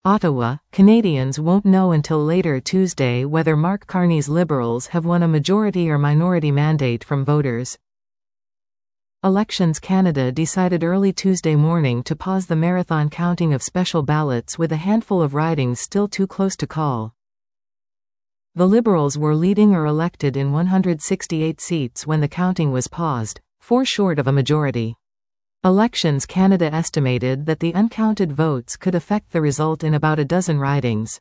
Ottawa, Canadians won't know until later Tuesday whether Mark Carney's Liberals have won a majority or minority mandate from voters. Elections Canada decided early Tuesday morning to pause the marathon counting of special ballots with a handful of ridings still too close to call. The Liberals were leading or elected in 168 seats when the counting was paused, 4 short of a majority. Elections Canada estimated that the uncounted votes could affect the result in about a dozen ridings.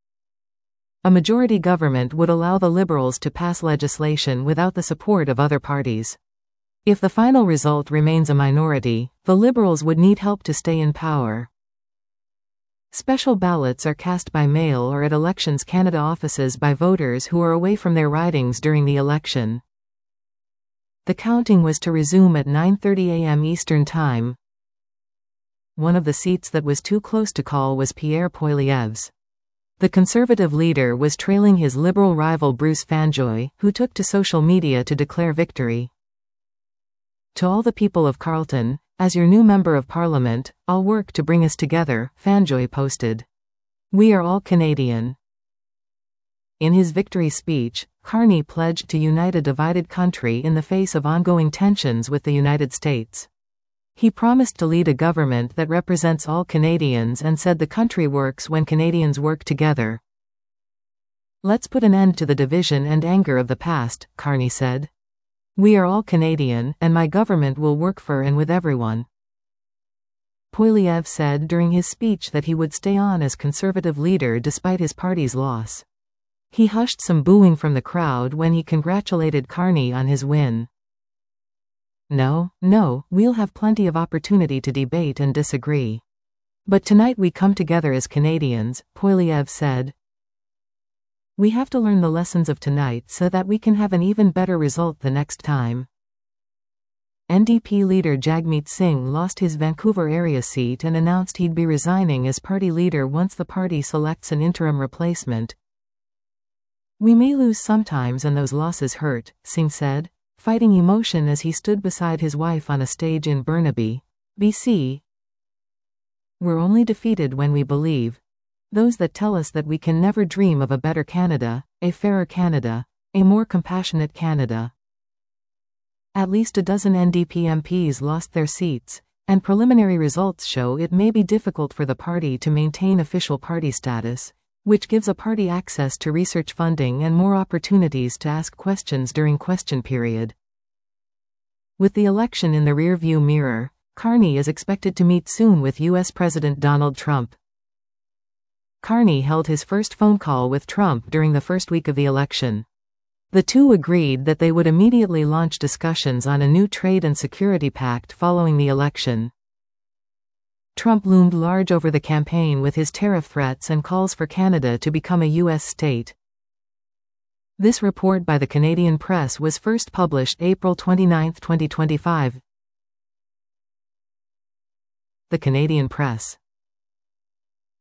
A majority government would allow the Liberals to pass legislation without the support of other parties. If the final result remains a minority, the Liberals would need help to stay in power. Special ballots are cast by mail or at Elections Canada offices by voters who are away from their ridings during the election. The counting was to resume at 9:30 a.m. Eastern Time. One of the seats that was too close to call was Pierre Poilievre's. The Conservative leader was trailing his Liberal rival Bruce Fanjoy, who took to social media to declare victory. To all the people of Carleton, as your new Member of Parliament, I'll work to bring us together, Fanjoy posted. We are all Canadian. In his victory speech, Carney pledged to unite a divided country in the face of ongoing tensions with the United States. He promised to lead a government that represents all Canadians and said the country works when Canadians work together. Let's put an end to the division and anger of the past, Carney said. We are all Canadian, and my government will work for and with everyone. Poilievre said during his speech that he would stay on as Conservative leader despite his party's loss. He hushed some booing from the crowd when he congratulated Carney on his win. No, we'll have plenty of opportunity to debate and disagree. But tonight we come together as Canadians, Poilievre said. We have to learn the lessons of tonight so that we can have an even better result the next time. NDP leader Jagmeet Singh lost his Vancouver area seat and announced he'd be resigning as party leader once the party selects an interim replacement. We may lose sometimes and those losses hurt, Singh said, fighting emotion as he stood beside his wife on a stage in Burnaby, BC. We're only defeated when we believe. Those that tell us that we can never dream of a better Canada, a fairer Canada, a more compassionate Canada. At least a dozen NDP MPs lost their seats, and preliminary results show it may be difficult for the party to maintain official party status, which gives a party access to research funding and more opportunities to ask questions during question period. With the election in the rearview mirror, Carney is expected to meet soon with U.S. President Donald Trump. Carney held his first phone call with Trump during the first week of the election. The two agreed that they would immediately launch discussions on a new trade and security pact following the election. Trump loomed large over the campaign with his tariff threats and calls for Canada to become a U.S. state. This report by the Canadian Press was first published April 29, 2025. The Canadian Press.